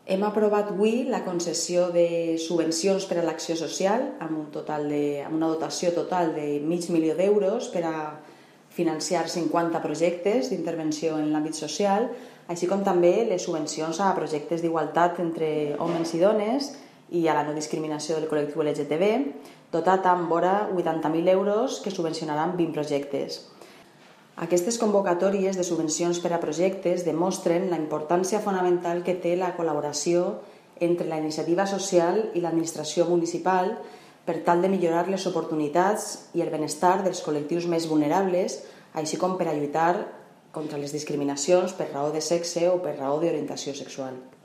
Hem aprovat avui la concessió de subvencions per a l'acció social amb una dotació total de $500.000 per a financiar 50 projectes d'intervenció en l'àmbit social, així com també les subvencions a projectes d'igualtat entre homes i dones i a la no discriminació del col·lectiu LGTB, dotat amb vora €80.000 que subvencionaran 20 projectes. Aquestes convocatòries de subvencions per a projectes demostren la importància fonamental que té la col·laboració entre la iniciativa social i l'administració municipal per tal de millorar les oportunitats i el benestar dels col·lectius més vulnerables, així com per a lluitar contra les discriminacions per raó de sexe o per raó d'orientació sexual.